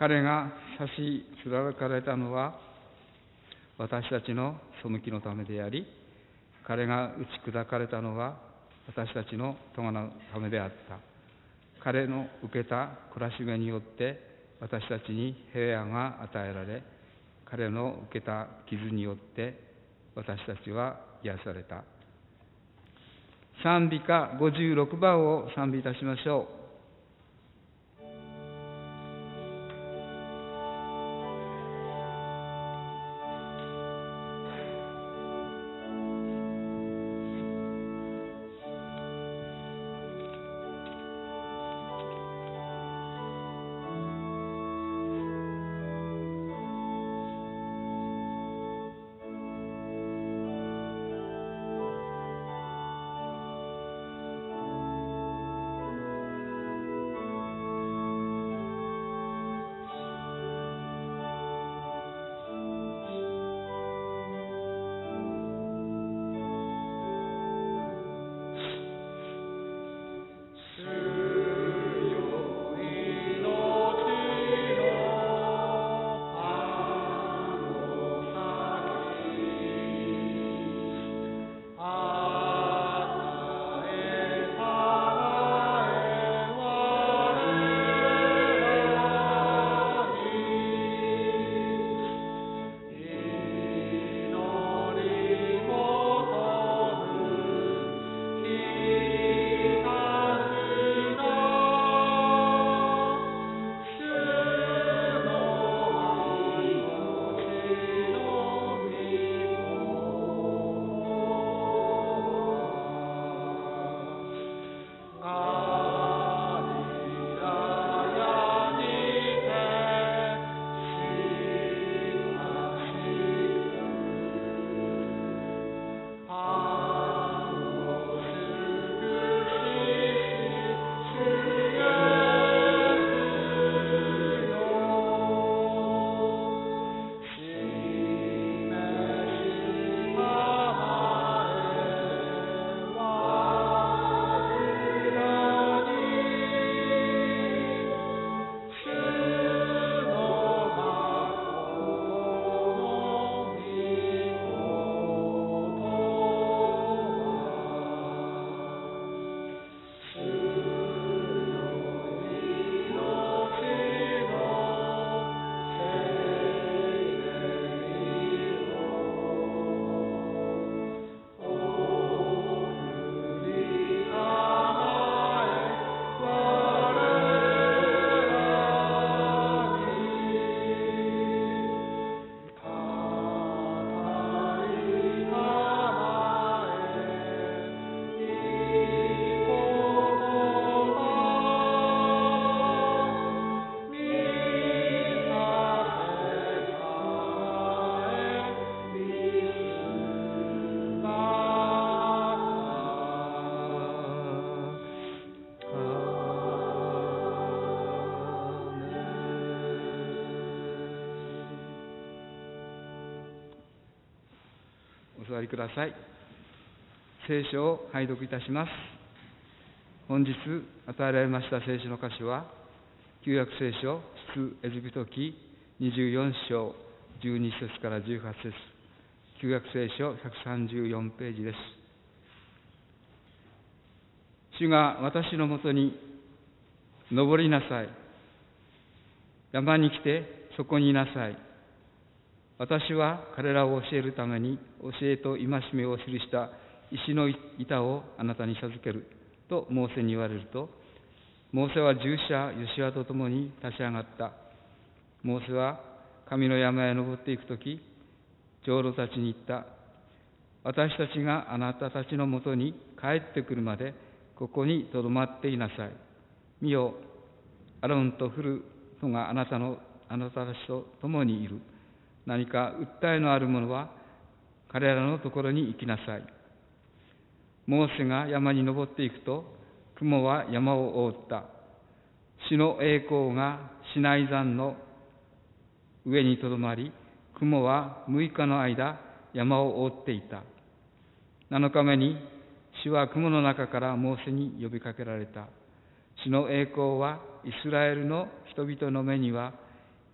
彼が刺し貫かれたのは私たちの背きのためであり、彼が打ち砕かれたのは私たちの咎のためであった。彼の受けた懲らしめによって私たちに平安が与えられ、彼の受けた傷によって私たちは癒された。賛美歌56番を賛美いたしましょう。お座りください。聖書を拝読いたします。本日与えられました聖書の箇所は、旧約聖書出エジプト記24章12節から18節、旧約聖書134ページです。主が私のもとに登りなさい。山に来てそこにいなさい。私は彼らを教えるために教えと戒めを記した石の板をあなたに授けるとモーセに言われると、モーセは従者ヨシュアと共に立ち上がった。モーセは神の山へ登っていくとき、長老たちに言った。私たちがあなたたちのもとに帰ってくるまでここにとどまっていなさい。見よ、アロンとフルとがあなたたちと共にいる。何か訴えのある者は彼らのところに行きなさい。モーセが山に登っていくと、雲は山を覆った。主の栄光がシナイ山の上にとどまり、雲は6日の間山を覆っていた。7日目に主は雲の中からモーセに呼びかけられた。主の栄光はイスラエルの人々の目には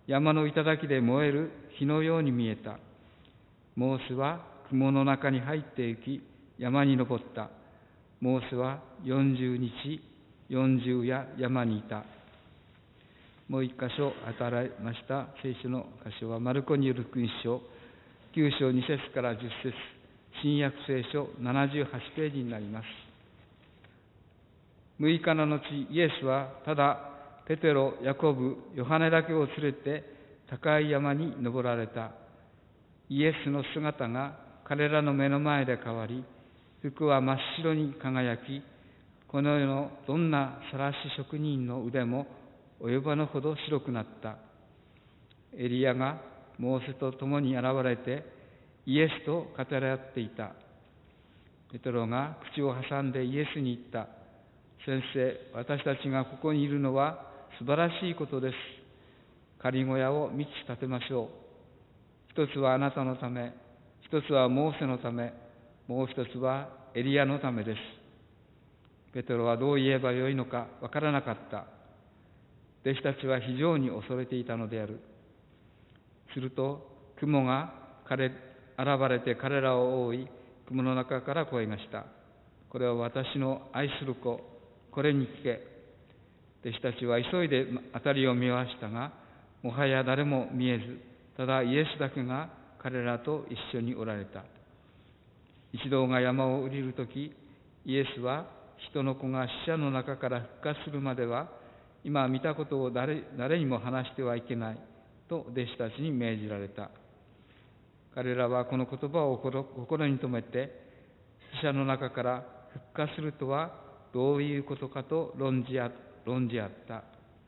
山の頂で燃える火のように見えた。モーセは雲の中に入って行き、山に登った。モーセは40日、40夜山にいた。もう一箇所与えられました聖書の箇所は、マルコによる福音書9章2節から10節、新約聖書78ページになります。6日の後、イエスはただペテロ、ヤコブ、ヨハネだけを連れて高い山に登られた。イエスの姿が彼らの目の前で変わり、服は真っ白に輝き、この世のどんな晒し職人の腕も及ばぬほど白くなった。エリアがモーセと共に現れてイエスと語り合っていた。ペテロが口を挟んでイエスに言った。先生、私たちがここにいるのは素晴らしいことです。仮小屋を3つ建てましょう。一つはあなたのため、一つはモーセのため、もう一つはエリアのためです。ペテロはどう言えばよいのかわからなかった。弟子たちは非常に恐れていたのである。すると雲が現れて彼らを覆い、雲の中から声がした。これは私の愛する子、これに聞け。弟子たちは急いで辺りを見回したが、もはや誰も見えず、ただイエスだけが彼らと一緒におられた。一同が山を降りるとき、イエスは人の子が死者の中から復活するまでは、今見たことを誰にも話してはいけないと弟子たちに命じられた。彼らはこの言葉を心に留めて、死者の中から復活するとはどういうことかと論じ合った。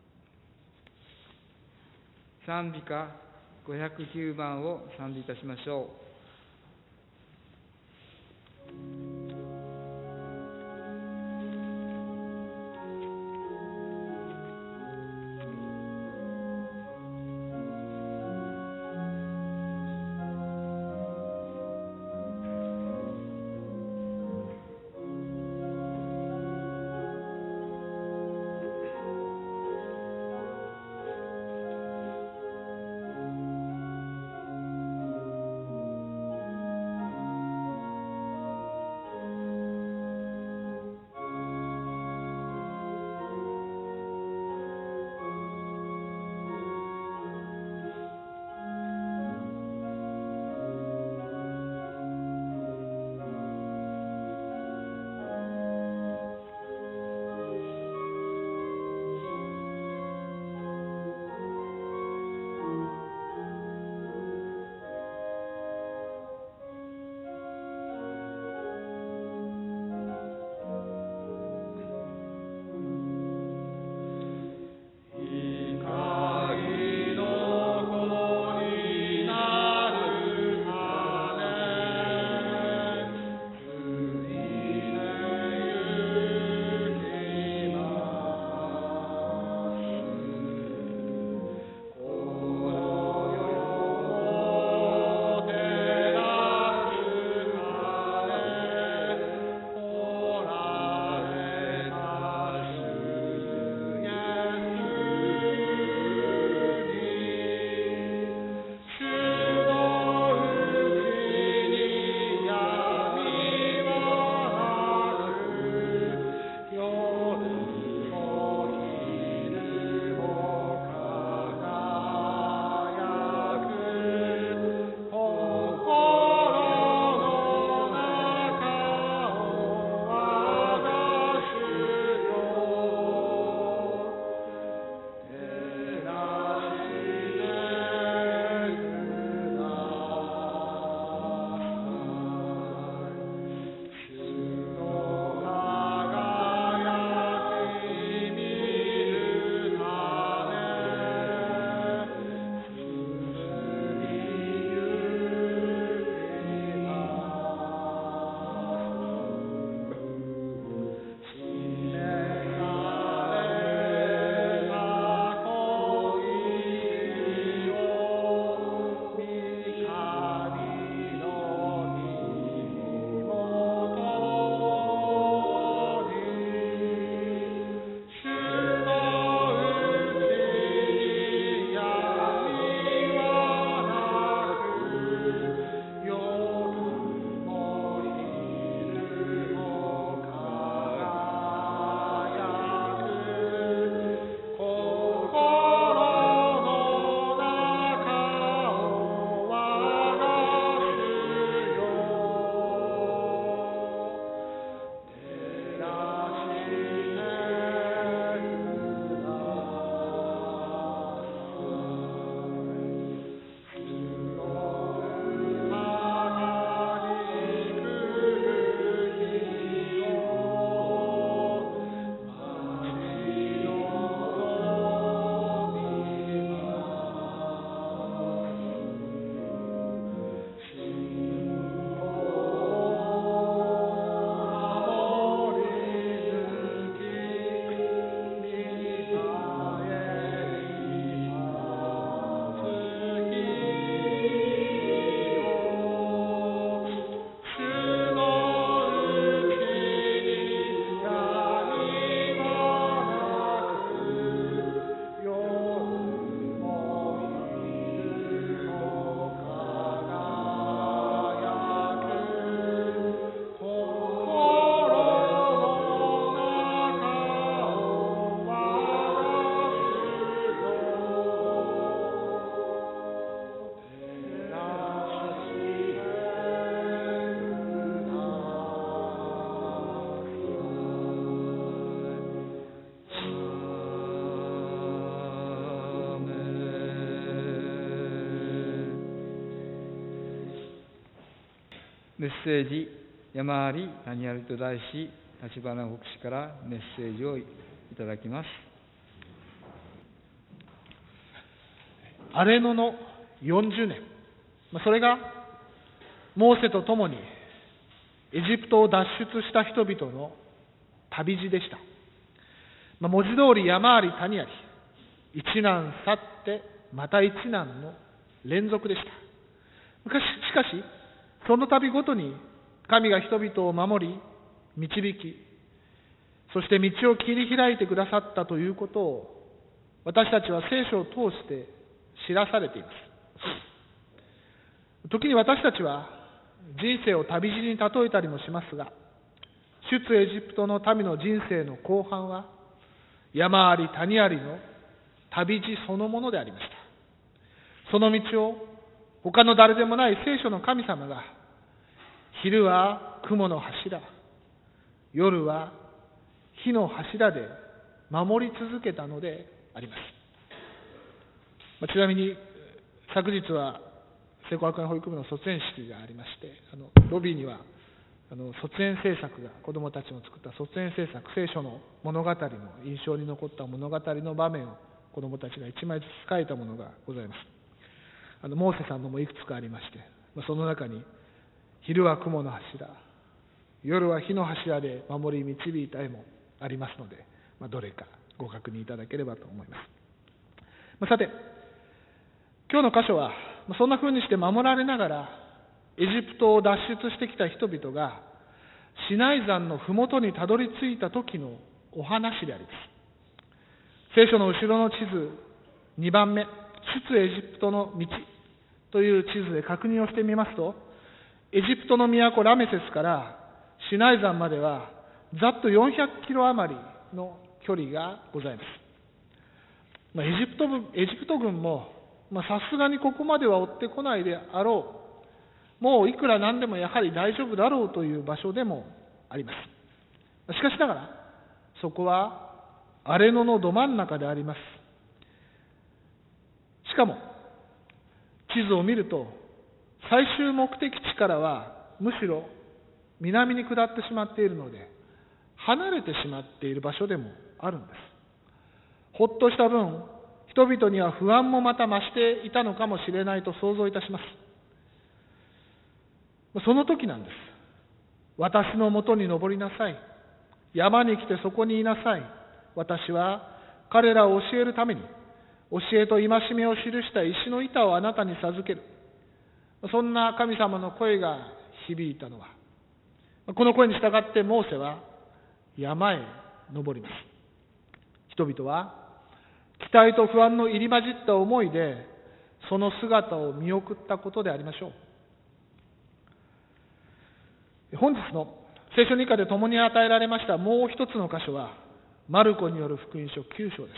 賛美歌509番を賛美いたしましょう。 メッセージ、山あり谷ありと題し、立花牧師からメッセージをいただきます。 荒れ野の40年、それがモーセと共にエジプトを脱出した人々の旅路でした。文字通り山あり谷あり、一難去ってまた一難の連続でした。しかし、その度ごとに神が人々を守り、導き、そして道を切り開いてくださったということを、私たちは聖書を通して知らされています。時に私たちは人生を旅路に例えたりもしますが、出エジプトの民の人生の後半は、山あり谷ありの旅路そのものでありました。その道を他の誰でもない聖書の神様が、昼は雲の柱、夜は火の柱で守り続けたのであります。ちなみに昨日は聖光学園保育部の卒園式がありまして、ロビーには卒園制作が、子どもたちの作った卒園制作、聖書の物語の印象に残った物語の場面を子どもたちが一枚ずつ書いたものがございます。モーセさんのもいくつかありまして、その中に昼は雲の柱、夜は火の柱で守り導いた絵もありますので、どれかご確認いただければと思います。さて、今日の箇所はそんな風にして守られながらエジプトを脱出してきた人々がシナイ山のふもとにたどり着いた時のお話であります。聖書の後ろの地図2番目、出エジプトの道という地図で確認をしてみますと、エジプトの都ラメセスからシナイ山まではざっと400キロ余りの距離がございます。エジプト軍もさすがにここまでは追ってこないであろう、もういくらなんでもやはり大丈夫だろうという場所でもあります。しかしながらそこは荒れ野のど真ん中であります。しかも地図を見ると最終目的地からはむしろ南に下ってしまっているので、離れてしまっている場所でもあるんです。ほっとした分、人々には不安もまた増していたのかもしれないと想像いたします。その時なんです。私のもとに登りなさい。山に来てそこにいなさい。私は彼らを教えるために、教えと戒めを記した石の板をあなたに授ける。そんな神様の声が響いたのは、この声に従ってモーセは山へ登ります。人々は期待と不安の入り混じった思いでその姿を見送ったことでありましょう。本日の聖書2課で共に与えられましたもう一つの箇所はマルコによる福音書9章です。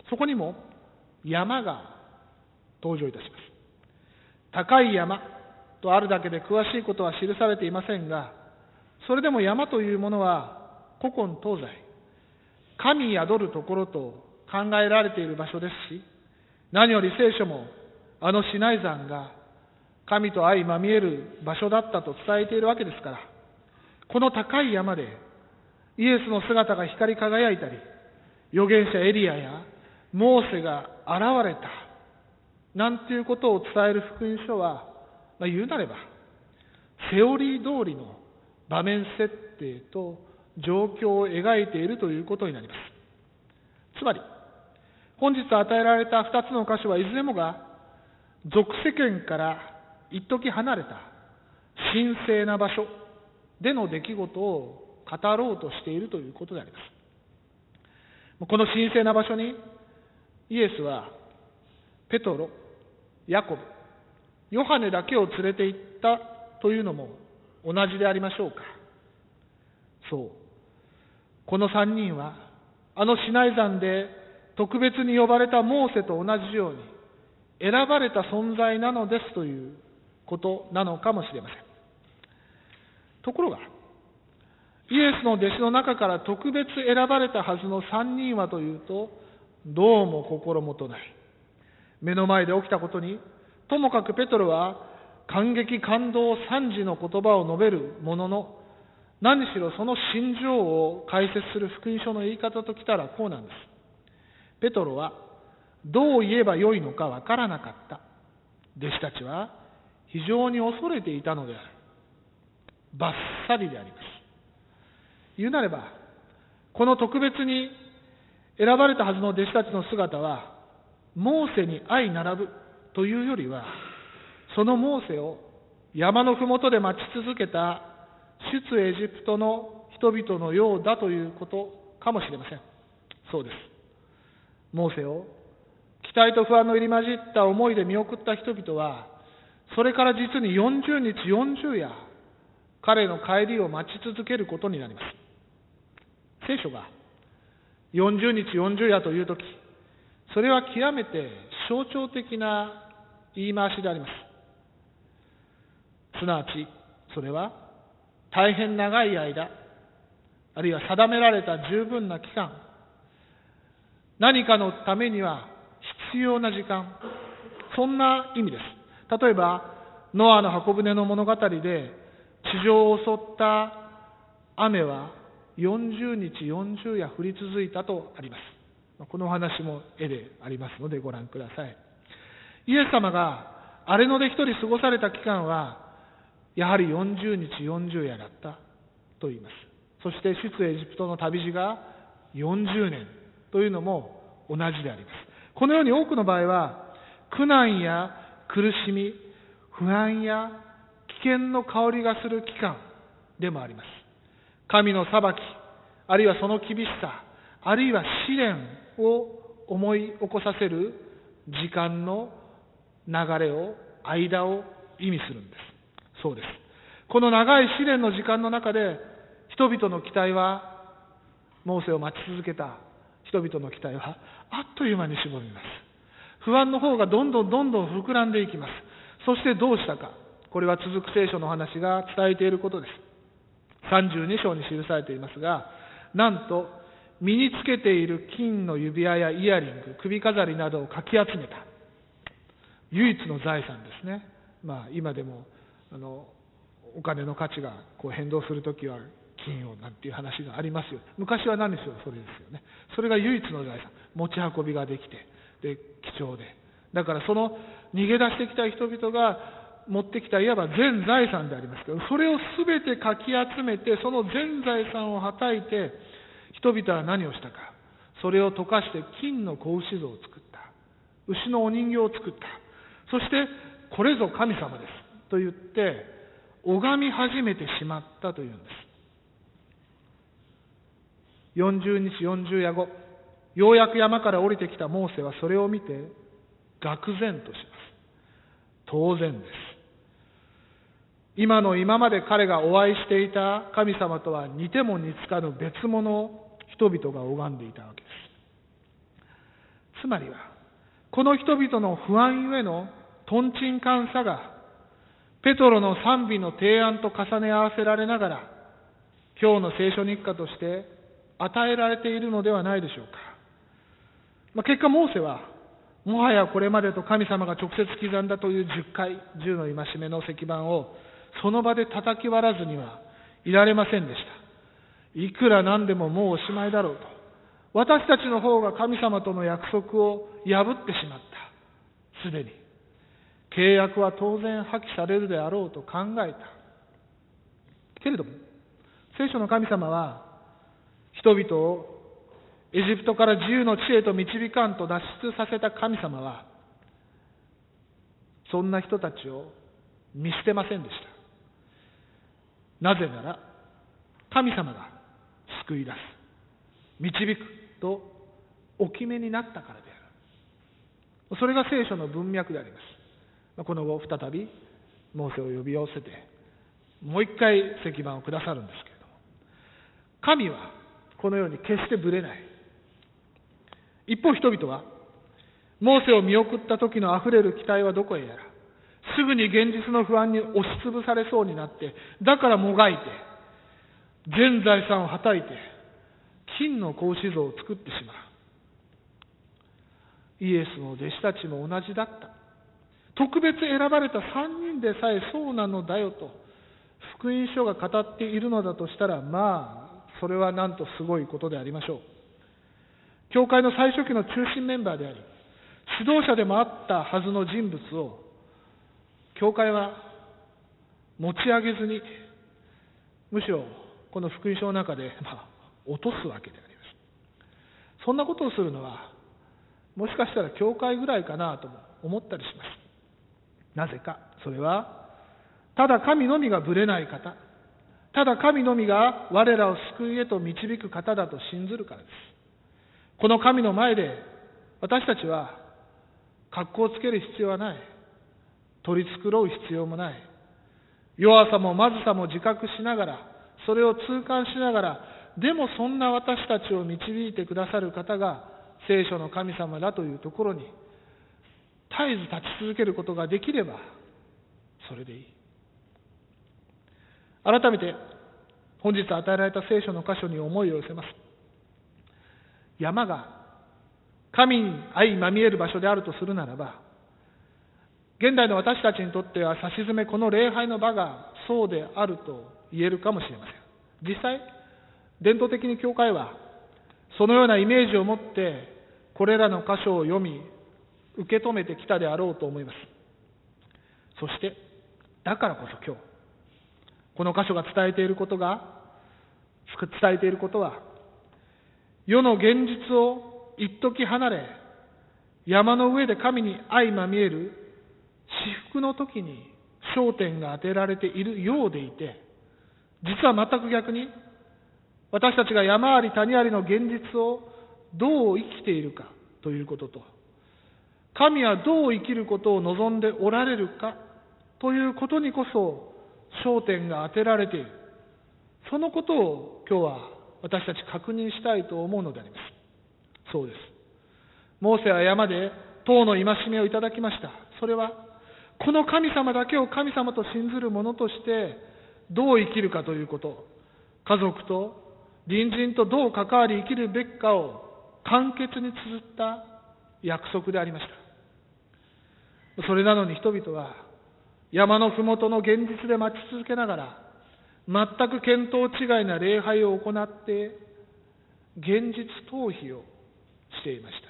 そこにも山が登場いたします。高い山とあるだけで詳しいことは記されていませんが、それでも山というものは古今東西、神宿るところと考えられている場所ですし、何より聖書もシナイ山が神と相まみえる場所だったと伝えているわけですから、この高い山でイエスの姿が光り輝いたり、預言者エリアやモーセが現れたなんていうことを伝える福音書は、言うなればセオリー通りの場面設定と状況を描いているということになります。つまり本日与えられた2つの箇所はいずれもが俗世間から一時離れた神聖な場所での出来事を語ろうとしているということであります。この神聖な場所にイエスはペトロ、ヤコブ、ヨハネだけを連れて行ったというのも同じでありましょうか。そう、この3人はシナイ山で特別に呼ばれたモーセと同じように選ばれた存在なのですということなのかもしれません。ところがイエスの弟子の中から特別選ばれたはずの3人はというと、どうも心もとない。目の前で起きたことにともかくペトロは感激感動賛辞の言葉を述べるものの、何しろその心情を解説する福音書の言い方ときたらこうなんです。ペトロはどう言えばよいのかわからなかった。弟子たちは非常に恐れていたのである。バッサリであります。言うなれば、この特別に選ばれたはずの弟子たちの姿は、モーセに相並ぶというよりは、そのモーセを山のふもとで待ち続けた出エジプトの人々のようだということかもしれません。そうです。モーセを期待と不安の入り混じった思いで見送った人々は、それから実に40日40夜、彼の帰りを待ち続けることになります。聖書が40日40夜というとき、それは極めて象徴的な言い回しであります。すなわち、それは大変長い間、あるいは定められた十分な期間、何かのためには必要な時間、そんな意味です。例えば、ノアの箱舟の物語で地上を襲った雨は40日40夜降り続いたとあります。このお話も絵でありますのでご覧ください。イエス様が荒れ野で一人過ごされた期間はやはり40日40夜だったと言います。そして出エジプトの旅路が40年というのも同じであります。このように多くの場合は苦難や苦しみ、不安や危険の香りがする期間でもあります。神の裁き、あるいはその厳しさ、あるいは試練を思い起こさせる時間の流れを、間を意味するんです。そうです。この長い試練の時間の中で、人々の期待は、モーセを待ち続けた人々の期待は、あっという間に絞ります。不安の方がどんどん膨らんでいきます。そしてどうしたか。これは続く聖書の話が伝えていることです。32章に記されていますが、なんと身につけている金の指輪やイヤリング、首飾りなどをかき集めた唯一の財産ですね。今でもお金の価値が変動するときは金をなんていう話がありますよ。昔は何でしょう、それですよね。それが唯一の財産、持ち運びができて、で貴重で、だからその逃げ出してきた人々が持ってきたいわば全財産でありますけど、それを全てかき集めて、その全財産をはたいて、人々は何をしたか。それを溶かして金の子牛像を作った。牛のお人形を作った。そして、これぞ神様ですと言って、拝み始めてしまったというんです。40日40夜後、ようやく山から降りてきたモーセはそれを見て、愕然とします。当然です。今まで彼がお会いしていた神様とは似ても似つかぬ別物を人々が拝んでいたわけです。つまりは、この人々の不安ゆえのとんちんかんさが、ペトロの賛美の提案と重ね合わせられながら、今日の聖書日課として与えられているのではないでしょうか。結果、モーセは、もはやこれまでと神様が直接刻んだという10回、10の戒めの石板をその場で叩き割らずにはいられませんでした。いくらなんでももうおしまいだろうと。私たちの方が神様との約束を破ってしまった。すでに。契約は当然破棄されるであろうと考えた。けれども、聖書の神様は人々をエジプトから自由の地へと導かんと脱出させた神様は、そんな人たちを見捨てませんでした。なぜなら、神様が救い出す、導くとお決めになったからである。それが聖書の文脈であります。この後、再びモーセを呼び寄せて、もう一回石板をくださるんですけれども、神はこのように決してぶれない。一方、人々はモーセを見送った時のあふれる期待はどこへやら、すぐに現実の不安に押しつぶされそうになって、だからもがいて全財産をはたいて金の子牛像を作ってしまう。イエスの弟子たちも同じだった。 特別選ばれた3人でさえそうなのだよと福音書が語っているのだとしたら、それはなんとすごいことでありましょう。教会の最初期の中心メンバーであり、指導者でもあったはずの人物を、教会は持ち上げずに、むしろこの福音書の中で、落とすわけであります。そんなことをするのは、もしかしたら教会ぐらいかなとも思ったりします。なぜか、それは、ただ神のみがぶれない方、ただ神のみが我らを救いへと導く方だと信ずるからです。この神の前で私たちは格好をつける必要はない。取り繕う必要もない。弱さもまずさも自覚しながら、それを痛感しながら、でもそんな私たちを導いてくださる方が聖書の神様だというところに絶えず立ち続けることができればそれでいい。改めて本日与えられた聖書の箇所に思いを寄せます。山が神に相まみえる場所であるとするならば、現代の私たちにとってはさしずめこの礼拝の場がそうであると言えるかもしれません。実際伝統的に教会はそのようなイメージを持ってこれらの箇所を読み受け止めてきたであろうと思います。そしてだからこそ今日この箇所が伝えていることは世の現実を一時離れ山の上で神に相まみえる至福の時に焦点が当てられているようでいて、実は全く逆に私たちが山あり谷ありの現実をどう生きているかということと、神はどう生きることを望んでおられるかということにこそ焦点が当てられている。そのことを今日は私たち確認したいと思うのであります。そうです。モーセは山で10の戒めをいただきました。それはこの神様だけを神様と信ずる者としてどう生きるかということ、家族と隣人とどう関わり生きるべきかを簡潔に綴った約束でありました。それなのに人々は山のふもとの現実で待ち続けながら全く見当違いな礼拝を行って現実逃避をしていました。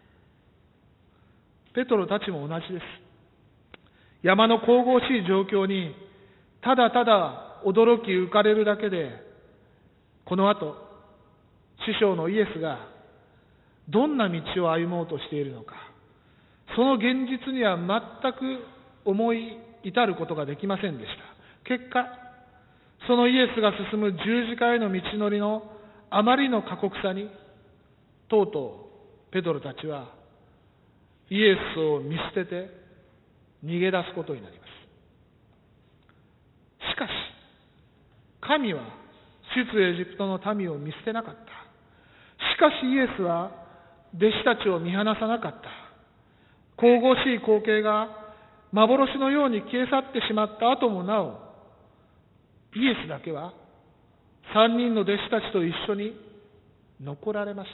ペトロたちも同じです。山の神々しい状況にただただ驚き浮かれるだけで、この後師匠のイエスがどんな道を歩もうとしているのか、その現実には全く思い至ることができませんでした。結果、そのイエスが進む十字架への道のりのあまりの過酷さに、とうとうペトロたちはイエスを見捨てて逃げ出すことになります。しかし、神は出エジプトの民を見捨てなかった。しかしイエスは弟子たちを見放さなかった。神々しい光景が幻のように消え去ってしまった後もなお、イエスだけは3人の弟子たちと一緒に残られました。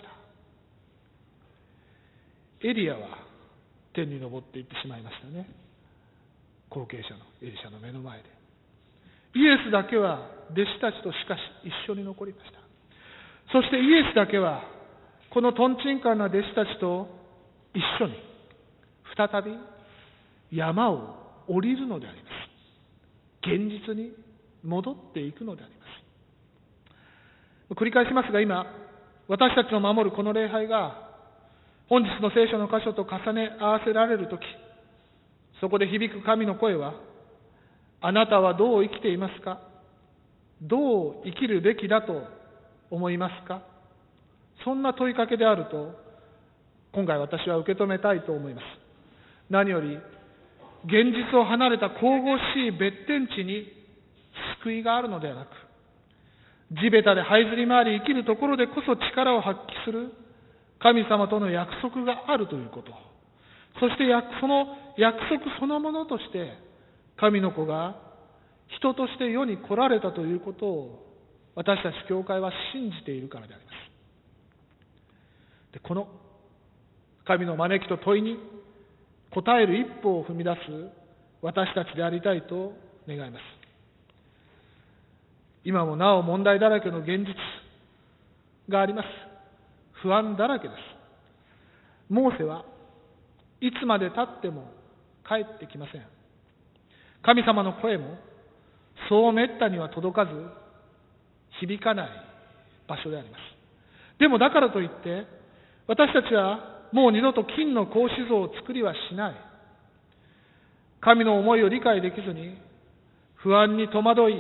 エリアは天に昇っていってしまいましたね。後継者のエリシャの目の前で。イエスだけは弟子たちとしかし一緒に残りました。そしてイエスだけはこのトンチンカンな弟子たちと一緒に再び山を降りるのであります。現実に戻っていくのであります。繰り返しますが、今私たちの守るこの礼拝が本日の聖書の箇所と重ね合わせられるとき、そこで響く神の声は、あなたはどう生きていますか？どう生きるべきだと思いますか？そんな問いかけであると今回私は受け止めたいと思います。何より現実を離れた神々しい別天地に救いがあるのではなく、地べたで這いずり回り生きるところでこそ力を発揮する神様との約束があるということ、そしてその約束そのものとして神の子が人として世に来られたということを私たち教会は信じているからであります。で、この神の招きと問いに答える一歩を踏み出す私たちでありたいと願います。今もなお問題だらけの現実があります。不安だらけです。モーセはいつまで経っても帰ってきません。神様の声もそうめったには届かず響かない場所であります。でもだからといって私たちはもう二度と金の格子像を作りはしない。神の思いを理解できずに不安に戸惑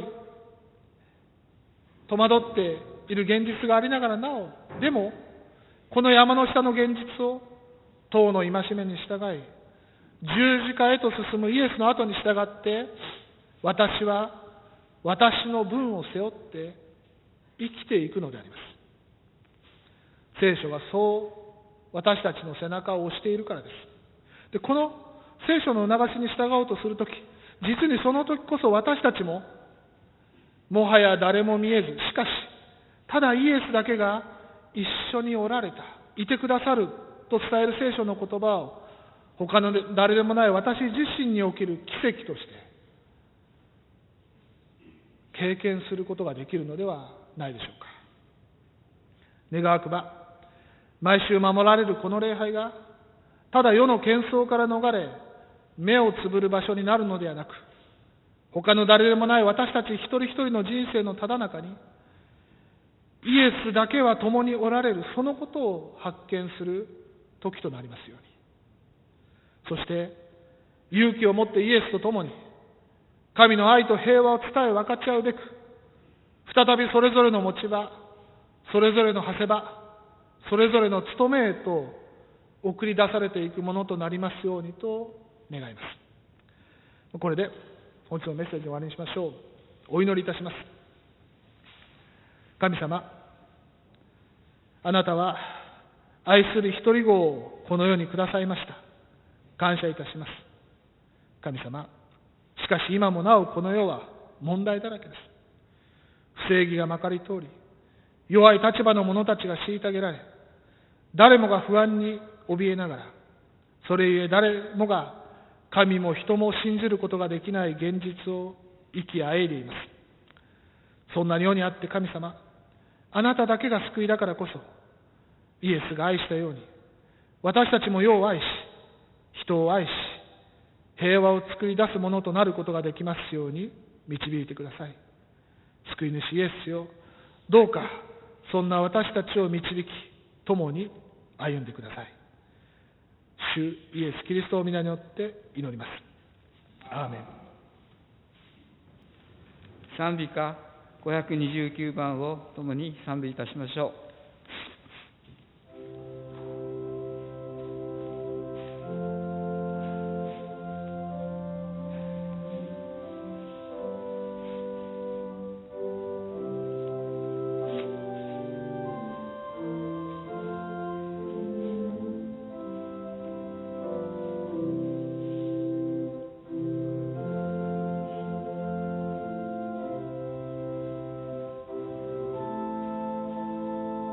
っている現実がありながらなお、でもこの山の下の現実を党の戒めに従い、十字架へと進むイエスの後に従って、私は私の分を背負って生きていくのであります。聖書はそう私たちの背中を押しているからです。で、この聖書の促しに従おうとするとき、実にその時こそ私たちももはや誰も見えず、しかしただイエスだけが一緒におられた、いてくださると伝える聖書の言葉を他の誰でもない私自身に起きる奇跡として経験することができるのではないでしょうか。願わくば毎週守られるこの礼拝がただ世の喧騒から逃れ目をつぶる場所になるのではなく、他の誰でもない私たち一人一人の人生のただ中にイエスだけは共におられる、そのことを発見する時となりますように。そして勇気を持ってイエスと共に神の愛と平和を伝え分かち合うべく、再びそれぞれの持ち場、それぞれの馳せ場、それぞれの務めへと送り出されていくものとなりますようにと願います。これで本日のメッセージを終わりにしましょう。お祈りいたします。神様、あなたは愛する一人子をこの世にくださいました。感謝いたします。神様、しかし今もなおこの世は問題だらけです。不正義がまかり通り、弱い立場の者たちが虐げられ、誰もが不安に怯えながら、それゆえ誰もが神も人も信じることができない現実を生きあえいでいます。そんな世にあって神様、あなただけが救いだからこそ、イエスが愛したように、私たちも世を愛し、人を愛し、平和を作り出すものとなることができますように導いてください。救い主イエスよ、どうかそんな私たちを導き、共に歩んでください。主イエス・キリストの皆によって祈ります。アーメン。 賛美歌529番を共に賛美いたしましょう。 「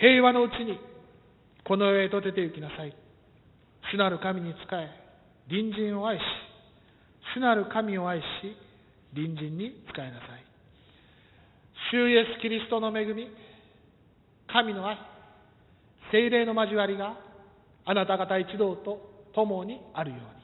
平和のうちにこの世へと出て行きなさい。主なる神に仕え、隣人を愛し、主なる神を愛し、隣人に仕えなさい。主イエスキリストの恵み、神の愛、聖霊の交わりがあなた方一同と共にあるように。